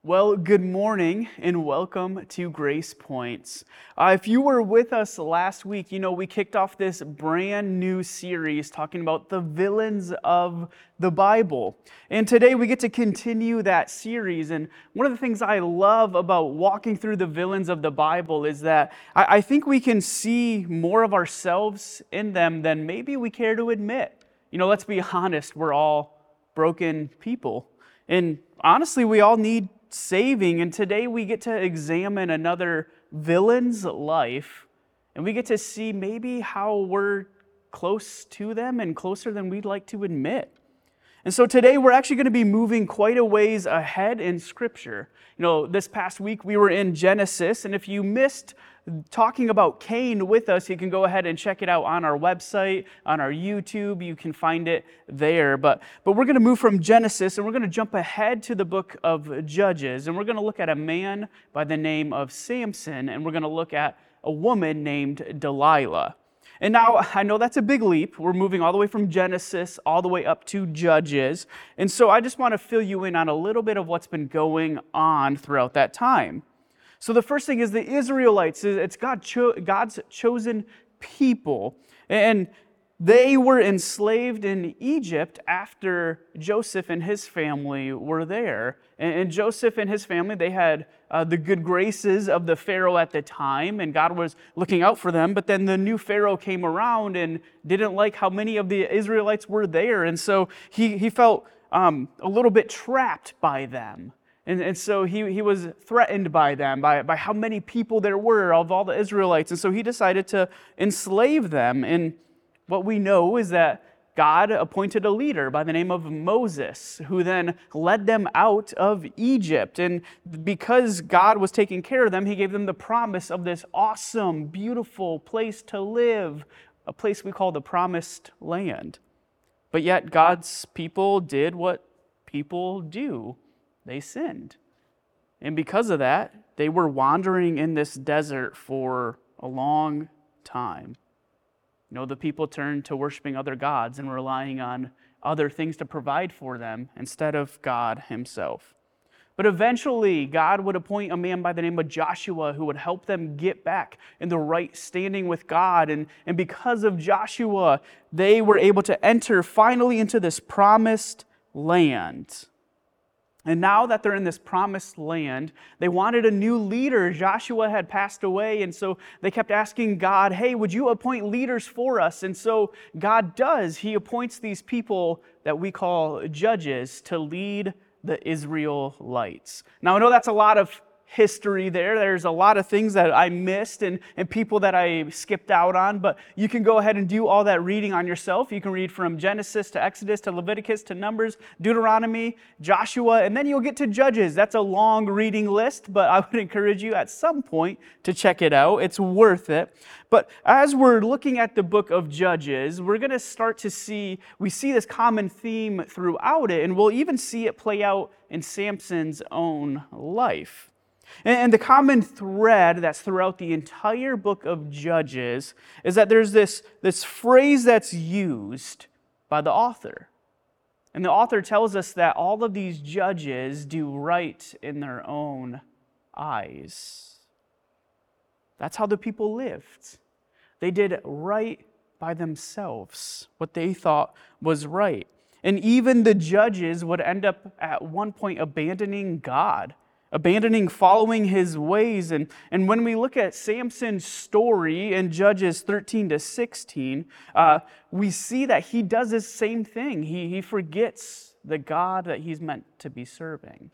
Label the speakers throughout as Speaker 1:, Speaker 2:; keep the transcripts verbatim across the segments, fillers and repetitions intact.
Speaker 1: Well, good morning and welcome to Grace Points. Uh, if you were with us last week, you know we kicked off this brand new series talking about the villains of the Bible. And today we get to continue that series. And one of the things I love about walking through the villains of the Bible is that I, I think we can see more of ourselves in them than maybe we care to admit. You know, let's be honest, we're all broken people. And honestly, we all need saving, and today we get to examine another villain's life, and we get to see maybe how we're close to them and closer than we'd like to admit. And so today we're actually going to be moving quite a ways ahead in Scripture. You know, this past week we were in Genesis, and if you missed talking about Cain with us, you can go ahead and check it out on our website, on our YouTube. You can find it there. But, but we're going to move from Genesis, and we're going to jump ahead to the book of Judges, and we're going to look at a man by the name of Samson, and we're going to look at a woman named Delilah. And now, I know that's a big leap. We're moving all the way from Genesis all the way up to Judges. And so I just want to fill you in on a little bit of what's been going on throughout that time. So the first thing is the Israelites. It's God cho- God's chosen people. And they were enslaved in Egypt after Joseph and his family were there. And Joseph and his family, they had uh, the good graces of the Pharaoh at the time, and God was looking out for them. But then the new Pharaoh came around and didn't like how many of the Israelites were there. And so he, he felt um, a little bit trapped by them. And, and so he, he was threatened by them, by, by how many people there were of all the Israelites. And so he decided to enslave them. And what we know is that God appointed a leader by the name of Moses, who then led them out of Egypt. And because God was taking care of them, he gave them the promise of this awesome, beautiful place to live, a place we call the Promised Land. But yet God's people did what people do. They sinned. And because of that, they were wandering in this desert for a long time. You know, the people turned to worshiping other gods and relying on other things to provide for them instead of God himself. But eventually, God would appoint a man by the name of Joshua who would help them get back in the right standing with God. And, and because of Joshua, they were able to enter finally into this promised land. And now that they're in this promised land, they wanted a new leader. Joshua had passed away, and so they kept asking God, hey, would you appoint leaders for us? And so God does. He appoints these people that we call judges to lead the Israelites. Now, I know that's a lot of history there. There's a lot of things that I missed and, and people that I skipped out on, but you can go ahead and do all that reading on yourself. You can read from Genesis to Exodus to Leviticus to Numbers, Deuteronomy, Joshua, and then you'll get to Judges. That's a long reading list, but I would encourage you at some point to check it out. It's worth it. But as we're looking at the book of Judges, we're going to start to see, we see this common theme throughout it, and we'll even see it play out in Samson's own life. And the common thread that's throughout the entire book of Judges is that there's this, this phrase that's used by the author. And the author tells us that all of these judges do right in their own eyes. That's how the people lived. They did right by themselves, what they thought was right. And even the judges would end up at one point abandoning God, abandoning following his ways. And, and when we look at Samson's story in Judges thirteen to sixteen, uh, we see that he does the same thing. He, he forgets the God that he's meant to be serving.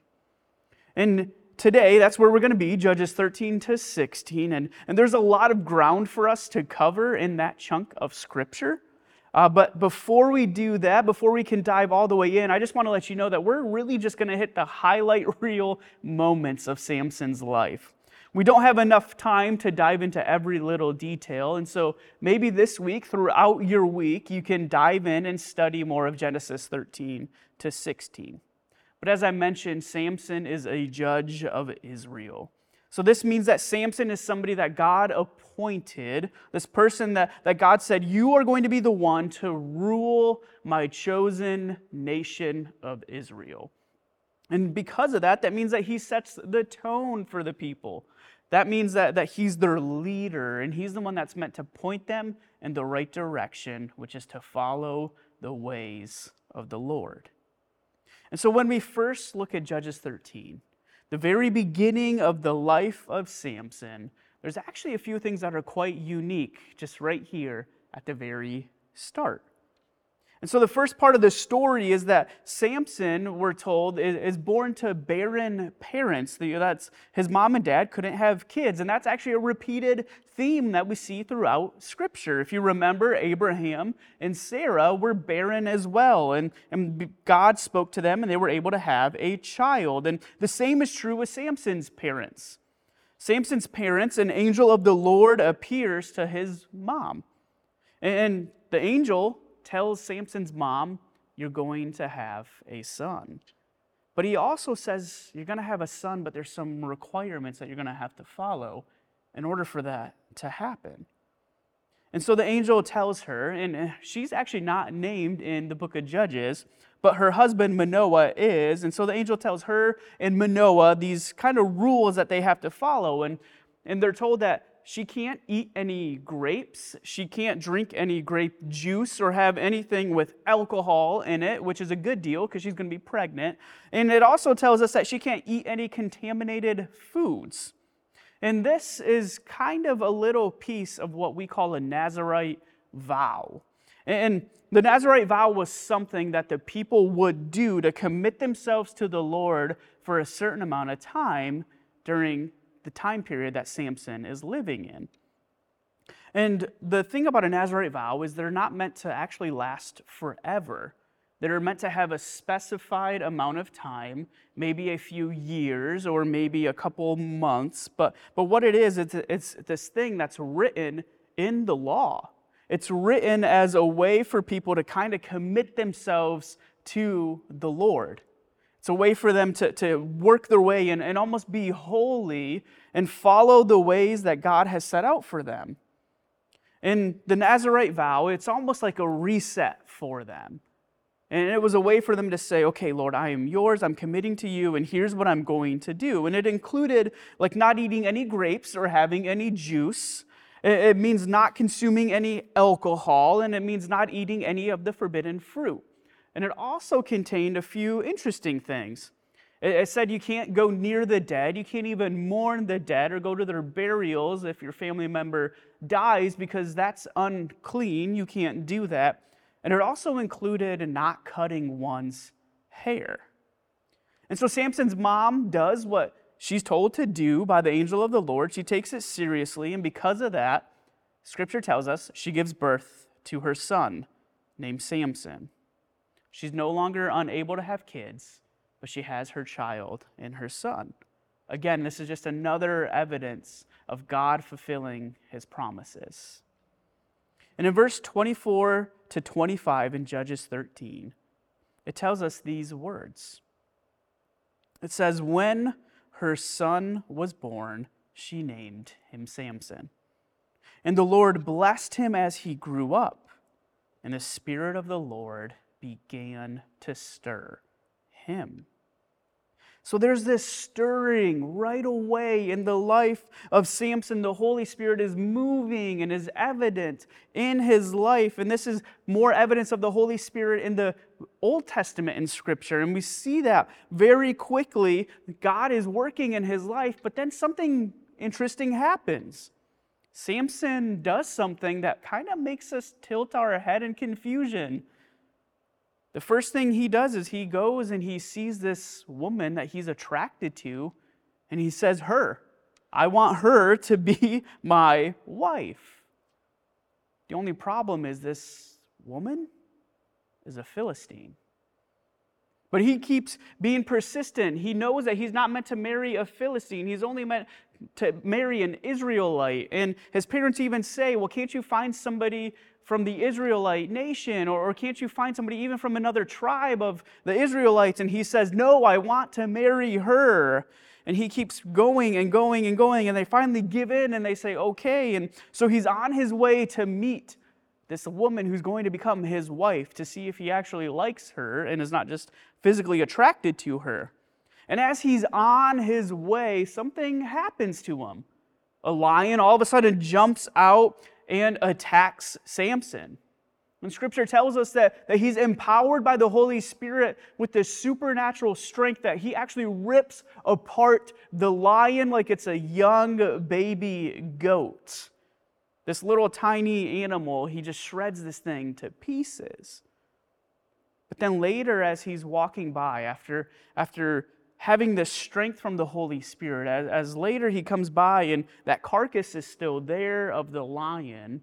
Speaker 1: And today, that's where we're going to be, Judges thirteen to sixteen. And, and there's a lot of ground for us to cover in that chunk of Scripture. Uh, but before we do that, before we can dive all the way in, I just want to let you know that we're really just going to hit the highlight reel moments of Samson's life. We don't have enough time to dive into every little detail, and so maybe this week, throughout your week, you can dive in and study more of Genesis thirteen to sixteen. But as I mentioned, Samson is a judge of Israel. So this means that Samson is somebody that God appointed, this person that, that God said, you are going to be the one to rule my chosen nation of Israel. And because of that, that means that he sets the tone for the people. That means that, that he's their leader, and he's the one that's meant to point them in the right direction, which is to follow the ways of the Lord. And so when we first look at Judges thirteen, the very beginning of the life of Samson, there's actually a few things that are quite unique just right here at the very start. And so the first part of the story is that Samson, we're told, is born to barren parents. That's his mom and dad couldn't have kids. And that's actually a repeated theme that we see throughout Scripture. If you remember, Abraham and Sarah were barren as well. And, and God spoke to them and they were able to have a child. And the same is true with Samson's parents. Samson's parents, an angel of the Lord appears to his mom. And the angel tells Samson's mom, you're going to have a son. But he also says, you're going to have a son, but there's some requirements that you're going to have to follow in order for that to happen. And so the angel tells her, and she's actually not named in the book of Judges, but her husband Manoah is. And so the angel tells her and Manoah these kind of rules that they have to follow. And, and they're told that she can't eat any grapes, she can't drink any grape juice or have anything with alcohol in it, which is a good deal because she's going to be pregnant. And it also tells us that she can't eat any contaminated foods. And this is kind of a little piece of what we call a Nazirite vow. And the Nazirite vow was something that the people would do to commit themselves to the Lord for a certain amount of time during the time period that Samson is living in. And the thing about a Nazirite vow is they're not meant to actually last forever. They're meant to have a specified amount of time, maybe a few years or maybe a couple months. But, but what it is, it's, it's this thing that's written in the law. It's written as a way for people to kind of commit themselves to the Lord. It's a way for them to, to work their way and, and almost be holy and follow the ways that God has set out for them. In the Nazirite vow, it's almost like a reset for them. And it was a way for them to say, okay, Lord, I am yours, I'm committing to you, and here's what I'm going to do. And it included like not eating any grapes or having any juice. It means not consuming any alcohol, and it means not eating any of the forbidden fruit. And it also contained a few interesting things. It said you can't go near the dead. You can't even mourn the dead or go to their burials if your family member dies because that's unclean. You can't do that. And it also included not cutting one's hair. And so Samson's mom does what she's told to do by the angel of the Lord. She takes it seriously, and because of that, Scripture tells us she gives birth to her son named Samson. She's no longer unable to have kids, but she has her child and her son. Again, this is just another evidence of God fulfilling his promises. And in verse twenty-four to twenty-five in Judges thirteen, it tells us these words. It says, when her son was born, she named him Samson. And the Lord blessed him as he grew up, and the Spirit of the Lord began to stir him. So there's this stirring right away in the life of Samson. The Holy Spirit is moving and is evident in his life. And this is more evidence of the Holy Spirit in the Old Testament in Scripture. And we see that very quickly. God is working in his life, but then something interesting happens. Samson does something that kind of makes us tilt our head in confusion. The first thing he does is he goes and he sees this woman that he's attracted to, and he says, her, I want her to be my wife. The only problem is this woman is a Philistine. But he keeps being persistent. He knows that he's not meant to marry a Philistine. He's only meant to marry an Israelite. And his parents even say, well, can't you find somebody from the Israelite nation? Or, or can't you find somebody even from another tribe of the Israelites? And he says, no, I want to marry her. And he keeps going and going and going. And they finally give in and they say, okay. And so he's on his way to meet this woman who's going to become his wife, to see if he actually likes her and is not just physically attracted to her. And as he's on his way, something happens to him. A lion all of a sudden jumps out and attacks Samson. And Scripture tells us that, that he's empowered by the Holy Spirit with this supernatural strength that he actually rips apart the lion like it's a young baby goat. This little tiny animal, he just shreds this thing to pieces. But then later, as he's walking by, after, after having this strength from the Holy Spirit, as, as later he comes by and that carcass is still there of the lion,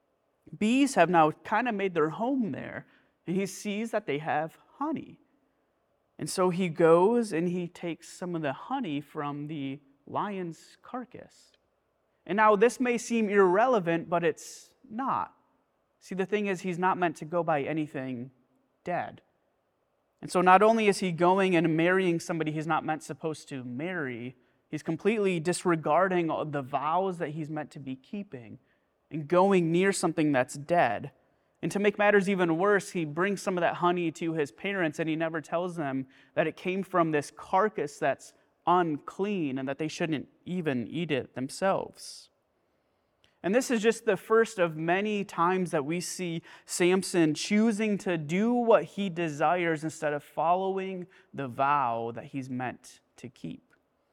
Speaker 1: bees have now kind of made their home there, and he sees that they have honey. And so he goes and he takes some of the honey from the lion's carcass. And now this may seem irrelevant, but it's not. See, the thing is, he's not meant to go by anything dead. And so not only is he going and marrying somebody he's not meant supposed to marry, he's completely disregarding the vows that he's meant to be keeping and going near something that's dead. And to make matters even worse, he brings some of that honey to his parents and he never tells them that it came from this carcass that's unclean and that they shouldn't even eat it themselves. And this is just the first of many times that we see Samson choosing to do what he desires instead of following the vow that he's meant to keep.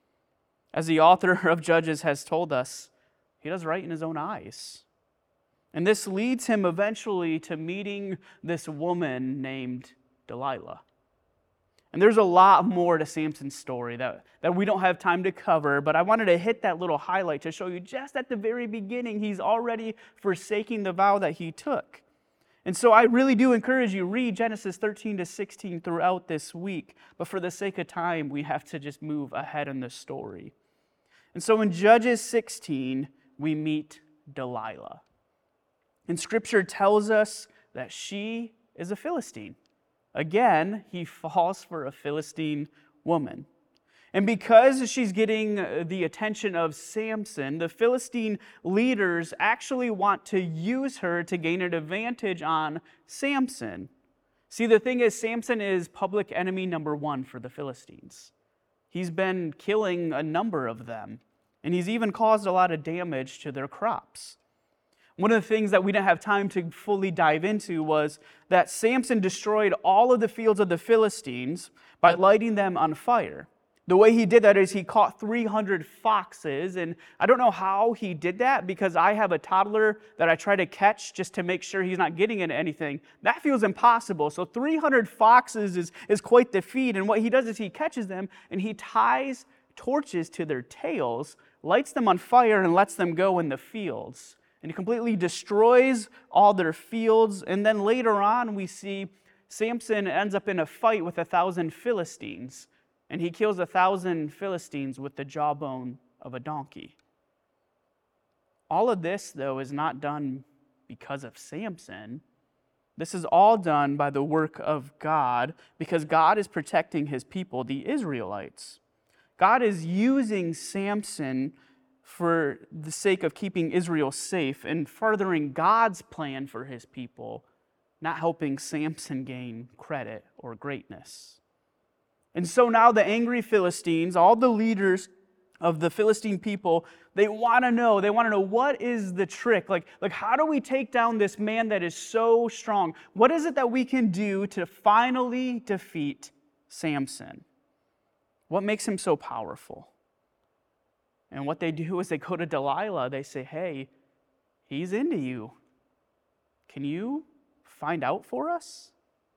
Speaker 1: As the author of Judges has told us, he does right in his own eyes. And this leads him eventually to meeting this woman named Delilah. And there's a lot more to Samson's story that, that we don't have time to cover, but I wanted to hit that little highlight to show you just at the very beginning, he's already forsaking the vow that he took. And so I really do encourage you, read Genesis thirteen to sixteen throughout this week, but for the sake of time, we have to just move ahead in the story. And so in Judges sixteen, we meet Delilah. And Scripture tells us that she is a Philistine. Again, he falls for a Philistine woman. And because she's getting the attention of Samson, the Philistine leaders actually want to use her to gain an advantage on Samson. See, the thing is, Samson is public enemy number one for the Philistines. He's been killing a number of them, and he's even caused a lot of damage to their crops. One of the things that we didn't have time to fully dive into was that Samson destroyed all of the fields of the Philistines by lighting them on fire. The way he did that is he caught three hundred foxes, and I don't know how he did that because I have a toddler that I try to catch just to make sure he's not getting into anything. That feels impossible. So three hundred foxes is, is quite the feat, and what he does is he catches them and he ties torches to their tails, lights them on fire, and lets them go in the fields. And he completely destroys all their fields. And then later on, we see Samson ends up in a fight with a thousand Philistines. And he kills a thousand Philistines with the jawbone of a donkey. All of this, though, is not done because of Samson. This is all done by the work of God because God is protecting his people, the Israelites. God is using Samson for the sake of keeping Israel safe and furthering God's plan for his people, not helping Samson gain credit or greatness. And so now the angry Philistines, all the leaders of the Philistine people, they want to know, they want to know what is the trick? Like, like how do we take down this man that is so strong? What is it that we can do to finally defeat Samson? What makes him so powerful? And what they do is they go to Delilah. They say, hey, he's into you. Can you find out for us?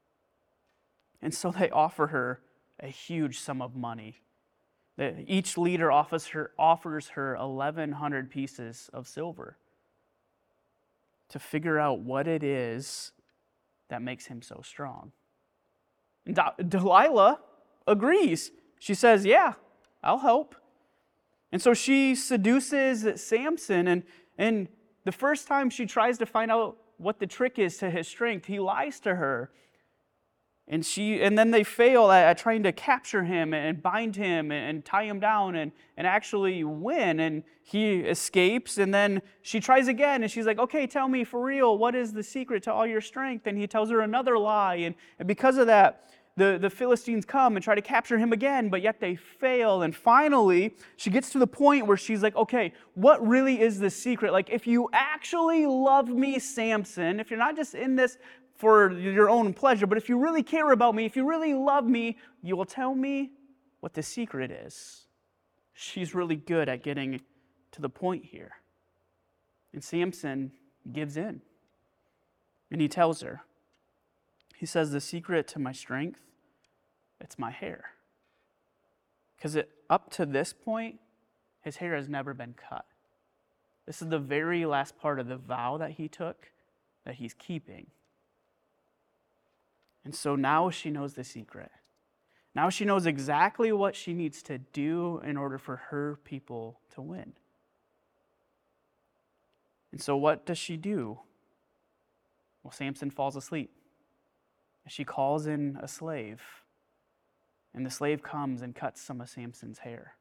Speaker 1: And so they offer her a huge sum of money. Each leader offers her, offers her eleven hundred pieces of silver to figure out what it is that makes him so strong. And Delilah agrees. She says, yeah, I'll help. And so she seduces Samson, and, and the first time she tries to find out what the trick is to his strength, he lies to her. And she, and then they fail at, at trying to capture him and bind him and, and tie him down and, and actually win. And he escapes, and then she tries again, and she's like, okay, tell me for real, what is the secret to all your strength? And he tells her another lie. And, and because of that, the, the Philistines come and try to capture him again, but yet they fail. And finally, she gets to the point where she's like, okay, what really is the secret? Like, if you actually love me, Samson, if you're not just in this for your own pleasure, but if you really care about me, if you really love me, you will tell me what the secret is. She's really good at getting to the point here. And Samson gives in. And he tells her, he says, the secret to my strength, it's my hair. Because up to this point, his hair has never been cut. This is the very last part of the vow that he took that he's keeping. And so now she knows the secret. Now she knows exactly what she needs to do in order for her people to win. And so what does she do? Well, Samson falls asleep. She calls in a slave, and the slave comes and cuts some of Samson's hair.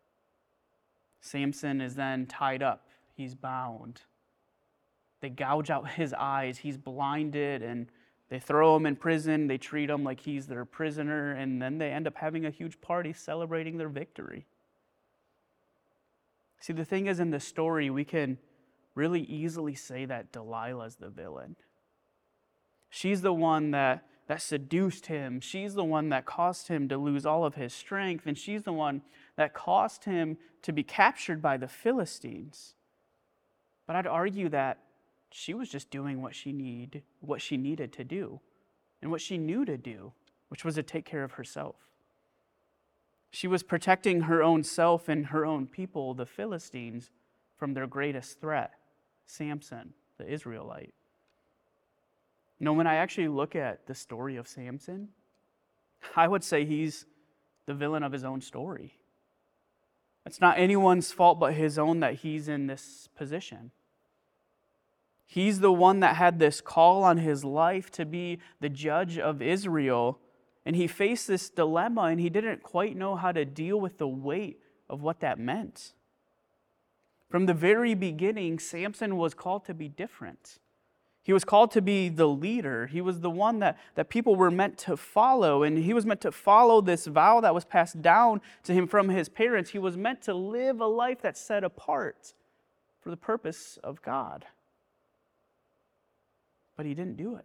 Speaker 1: Samson is then tied up. He's bound. They gouge out his eyes. He's blinded, and they throw him in prison. They treat him like he's their prisoner, and then they end up having a huge party celebrating their victory. See, the thing is, in this story, we can really easily say that Delilah's the villain. She's the one that that seduced him. She's the one that caused him to lose all of his strength, and she's the one that caused him to be captured by the Philistines. But I'd argue that she was just doing what she need, what she needed to do, and what she knew to do, which was to take care of herself. She was protecting her own self and her own people, the Philistines, from their greatest threat, Samson, the Israelite. You know, when I actually look at the story of Samson, I would say he's the villain of his own story. It's not anyone's fault but his own that he's in this position. He's the one that had this call on his life to be the judge of Israel, and he faced this dilemma, and he didn't quite know how to deal with the weight of what that meant. From the very beginning, Samson was called to be different. He was called to be the leader. He was the one that, that people were meant to follow, and he was meant to follow this vow that was passed down to him from his parents. He was meant to live a life that's set apart for the purpose of God. But he didn't do it.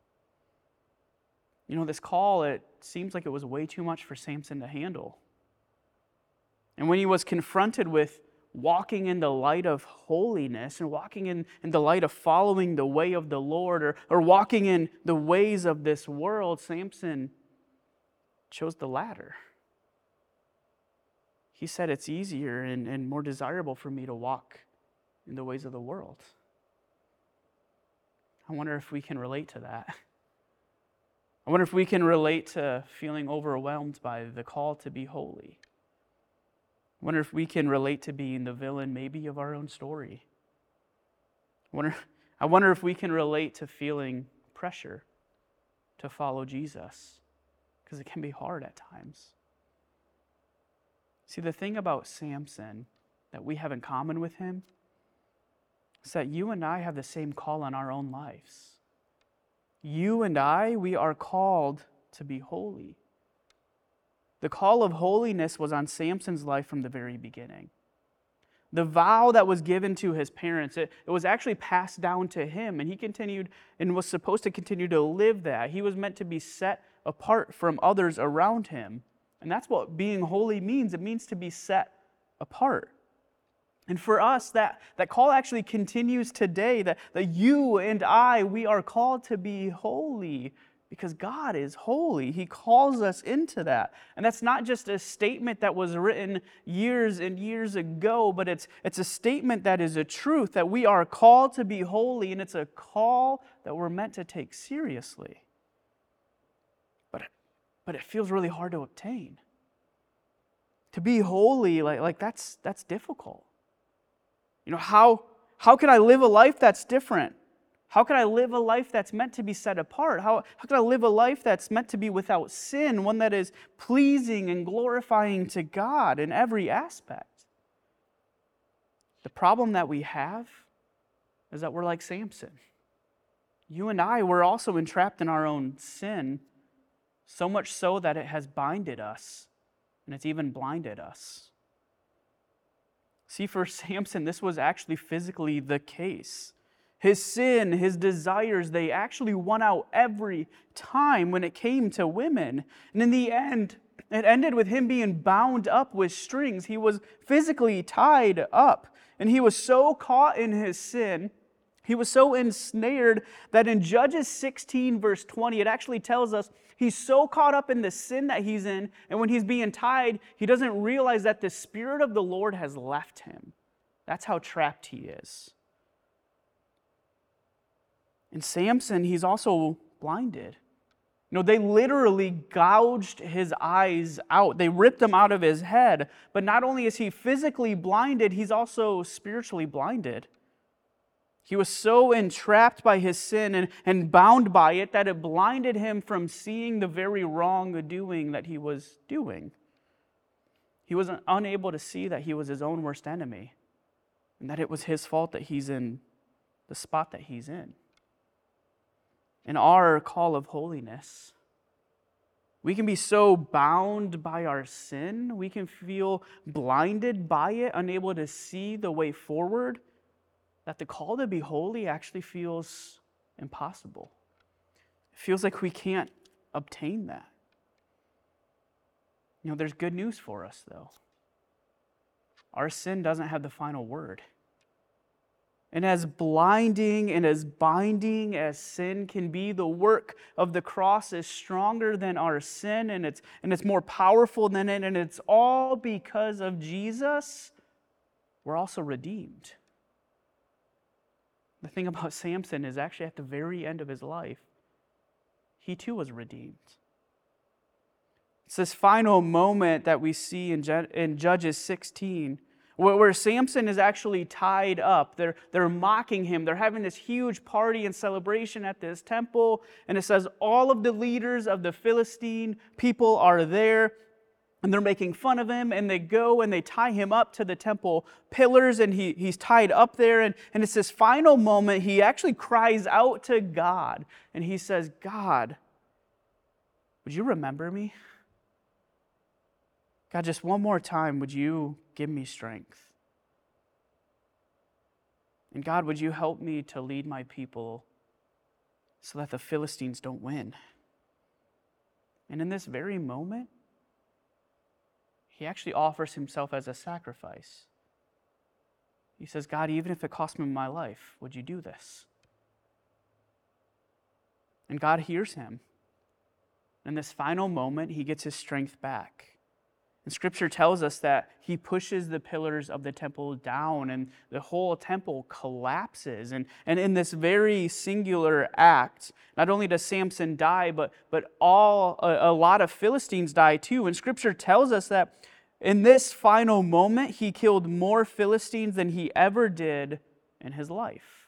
Speaker 1: You know, this call, it seems like it was way too much for Samson to handle. And when he was confronted with walking in the light of holiness and walking in, in the light of following the way of the Lord, or, or walking in the ways of this world, Samson chose the latter. He said, it's easier and, and more desirable for me to walk in the ways of the world. I wonder if we can relate to that. I wonder if we can relate to feeling overwhelmed by the call to be holy. I wonder if we can relate to being the villain maybe of our own story. I wonder, I wonder if we can relate to feeling pressure to follow Jesus, because it can be hard at times. See, the thing about Samson that we have in common with him is that you and I have the same call on our own lives. You and I, we are called to be holy. The call of holiness was on Samson's life from the very beginning. The vow that was given to his parents, it, it was actually passed down to him, and he continued and was supposed to continue to live that. He was meant to be set apart from others around him. And that's what being holy means. It means to be set apart. And for us, that, that call actually continues today, that, that you and I, we are called to be holy. Because God is holy. He calls us into that. And that's not just a statement that was written years and years ago, but it's, it's a statement that is a truth, that we are called to be holy, and it's a call that we're meant to take seriously. But, but it feels really hard to obtain. To be holy, like, like that's, that's difficult. You know, how, how can I live a life that's different? How can I live a life that's meant to be set apart? How, how can I live a life that's meant to be without sin, one that is pleasing and glorifying to God in every aspect? The problem that we have is that we're like Samson. You and I, we're also entrapped in our own sin so much so that it has binded us, and it's even blinded us. See, for Samson, this was actually physically the case. His sin, his desires, they actually won out every time when it came to women. And in the end, it ended with him being bound up with strings. He was physically tied up. And he was so caught in his sin, he was so ensnared that in Judges sixteen, verse twenty, it actually tells us he's so caught up in the sin that he's in, and when he's being tied, he doesn't realize that the Spirit of the Lord has left him. That's how trapped he is. And Samson, he's also blinded. You know, they literally gouged his eyes out. They ripped them out of his head. But not only is he physically blinded, he's also spiritually blinded. He was so entrapped by his sin and, and bound by it that it blinded him from seeing the very wrongdoing that he was doing. He was unable to see that he was his own worst enemy and that it was his fault that he's in the spot that he's in. In our call of holiness, we can be so bound by our sin, we can feel blinded by it, unable to see the way forward, that the call to be holy actually feels impossible. It feels like we can't obtain that. You know, there's good news for us, though. Our sin doesn't have the final word. And as blinding and as binding as sin can be, the work of the cross is stronger than our sin, and it's, and it's more powerful than it, and it's all because of Jesus. We're also redeemed. The thing about Samson is actually at the very end of his life, he too was redeemed. It's this final moment that we see in, in Judges sixteen, where, where Samson is actually tied up. They're, they're mocking him. They're having this huge party and celebration at this temple. And it says all of the leaders of the Philistine people are there. And they're making fun of him, and they go and they tie him up to the temple pillars, and he, he's tied up there. And, and it's this final moment, he actually cries out to God. And he says, God, would you remember me? God, just one more time, would you give me strength? And God, would you help me to lead my people so that the Philistines don't win? And in this very moment, he actually offers himself as a sacrifice. He says, God, even if it costs me my life, would you do this? And God hears him. In this final moment, he gets his strength back. And Scripture tells us that he pushes the pillars of the temple down and the whole temple collapses. And, and in this very singular act, not only does Samson die, but, but all a, a lot of Philistines die too. And Scripture tells us that in this final moment, he killed more Philistines than he ever did in his life.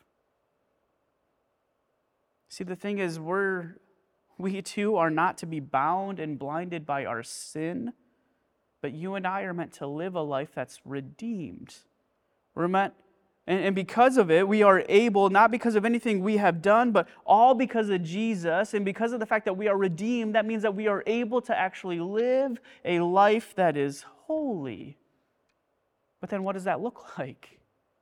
Speaker 1: See, the thing is, we're, we too are not to be bound and blinded by our sin, but you and I are meant to live a life that's redeemed. We're meant, and, and because of it, we are able, not because of anything we have done, but all because of Jesus, and because of the fact that we are redeemed, that means that we are able to actually live a life that is holy. But then what does that look like?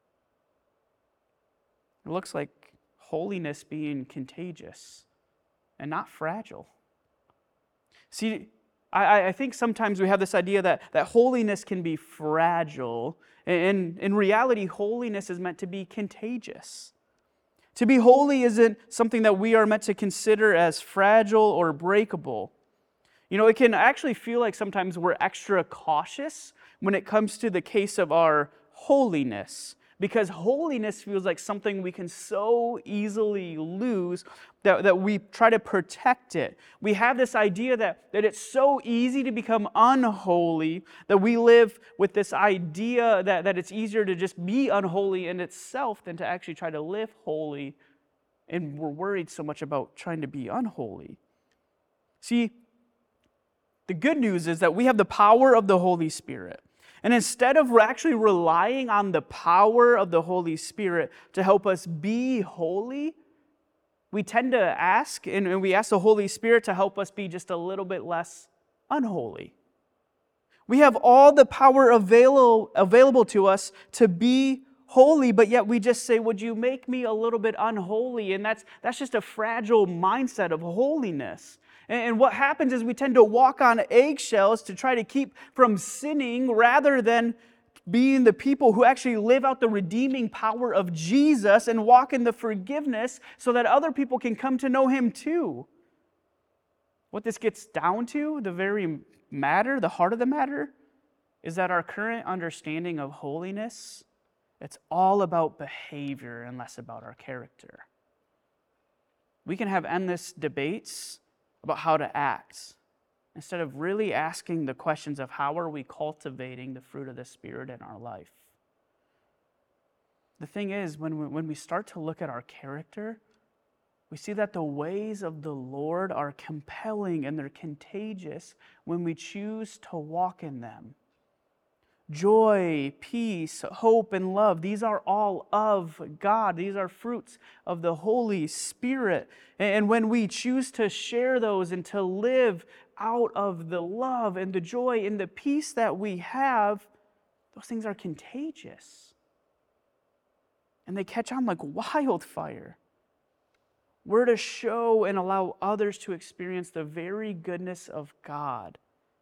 Speaker 1: It looks like holiness being contagious and not fragile. See, I, I think sometimes we have this idea that, that holiness can be fragile. And in reality, holiness is meant to be contagious. To be holy isn't something that we are meant to consider as fragile or breakable. You know, it can actually feel like sometimes we're extra cautious when it comes to the case of our holiness, because holiness feels like something we can so easily lose that, that we try to protect it. We have this idea that, that it's so easy to become unholy, that we live with this idea that, that it's easier to just be unholy in itself than to actually try to live holy, and we're worried so much about trying to be unholy. See, the good news is that we have the power of the Holy Spirit. And instead of actually relying on the power of the Holy Spirit to help us be holy, we tend to ask, and, and we ask the Holy Spirit to help us be just a little bit less unholy. We have all the power available, available to us to be holy, but yet we just say, would you make me a little bit unholy? And that's, that's just a fragile mindset of holiness. And, and what happens is we tend to walk on eggshells to try to keep from sinning rather than being the people who actually live out the redeeming power of Jesus and walk in the forgiveness so that other people can come to know Him too. What this gets down to, the very matter, the heart of the matter, is that our current understanding of holiness, it's all about behavior and less about our character. We can have endless debates about how to act, instead of really asking the questions of how are we cultivating the fruit of the Spirit in our life. The thing is, when we, when we start to look at our character, we see that the ways of the Lord are compelling and they're contagious when we choose to walk in them. Joy, peace, hope, and love, these are all of God. These are fruits of the Holy Spirit. And when we choose to share those and to live out of the love and the joy and the peace that we have, those things are contagious. And they catch on like wildfire. We're to show and allow others to experience the very goodness of God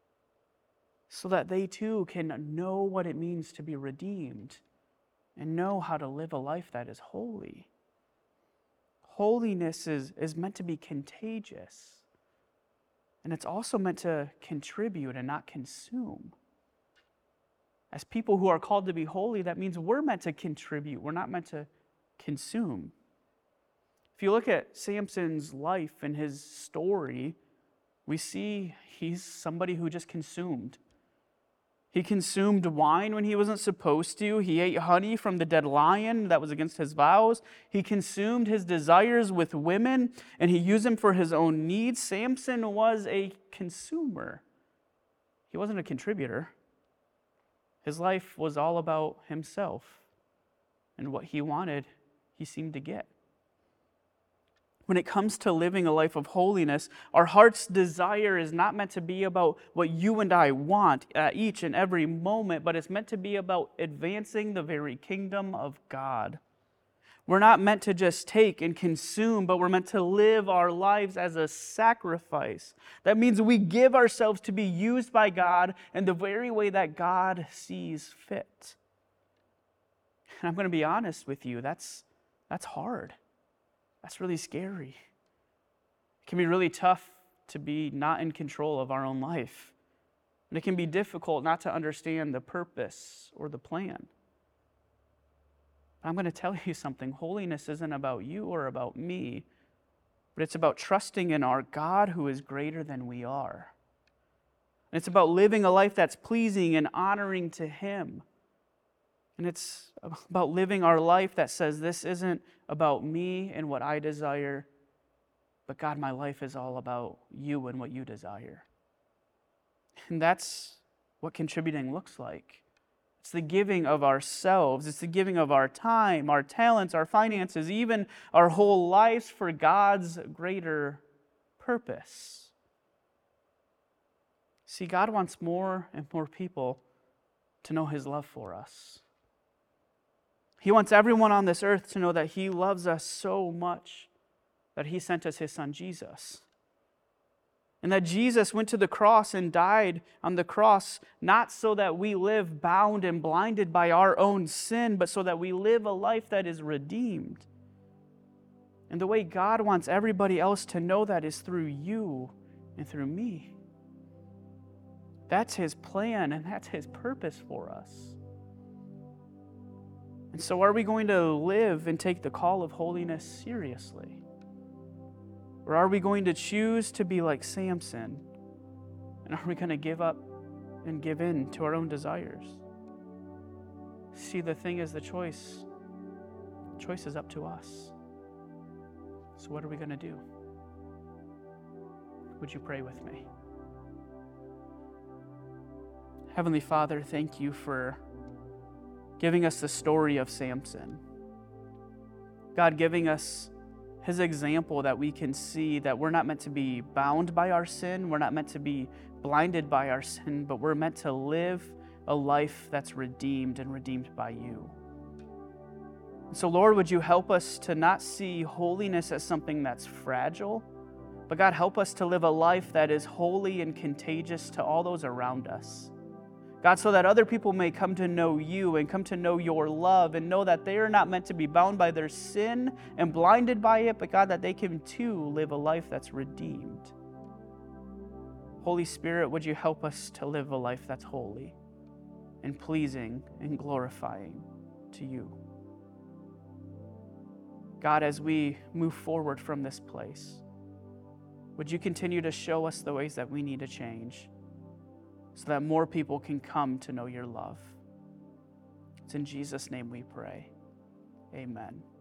Speaker 1: so that they too can know what it means to be redeemed and know how to live a life that is holy. Holiness is, is meant to be contagious. And it's also meant to contribute and not consume. As people who are called to be holy, that means we're meant to contribute. We're not meant to consume. If you look at Samson's life and his story, we see he's somebody who just consumed. He consumed wine when he wasn't supposed to. He ate honey from the dead lion that was against his vows. He consumed his desires with women, and he used them for his own needs. Samson was a consumer. He wasn't a contributor. His life was all about himself, and what he wanted, he seemed to get. When it comes to living a life of holiness, our heart's desire is not meant to be about what you and I want at each and every moment, but it's meant to be about advancing the very kingdom of God. We're not meant to just take and consume, but we're meant to live our lives as a sacrifice. That means we give ourselves to be used by God in the very way that God sees fit. And I'm going to be honest with you, that's, that's hard. That's really scary. It can be really tough to be not in control of our own life. And it can be difficult not to understand the purpose or the plan. But I'm going to tell you something. Holiness isn't about you or about me, but it's about trusting in our God who is greater than we are. And it's about living a life that's pleasing and honoring to Him. And it's about living our life that says this isn't about me and what I desire, but God, my life is all about you and what you desire. And that's what contributing looks like. It's the giving of ourselves. It's the giving of our time, our talents, our finances, even our whole lives for God's greater purpose. See, God wants more and more people to know His love for us. He wants everyone on this earth to know that He loves us so much that He sent us His Son, Jesus. And that Jesus went to the cross and died on the cross, not so that we live bound and blinded by our own sin, but so that we live a life that is redeemed. And the way God wants everybody else to know that is through you and through me. That's His plan and that's His purpose for us. And so are we going to live and take the call of holiness seriously? Or are we going to choose to be like Samson? And are we going to give up and give in to our own desires? See, the thing is, the choice, the choice is up to us. So what are we going to do? Would you pray with me? Heavenly Father, thank you for giving us the story of Samson. God, giving us his example that we can see that we're not meant to be bound by our sin, we're not meant to be blinded by our sin, but we're meant to live a life that's redeemed and redeemed by you. So Lord, would you help us to not see holiness as something that's fragile, but God, help us to live a life that is holy and contagious to all those around us. God, so that other people may come to know you and come to know your love and know that they are not meant to be bound by their sin and blinded by it, but God, that they can too live a life that's redeemed. Holy Spirit, would you help us to live a life that's holy and pleasing and glorifying to you. God, as we move forward from this place, would you continue to show us the ways that we need to change so that more people can come to know your love? It's in Jesus' name we pray. Amen.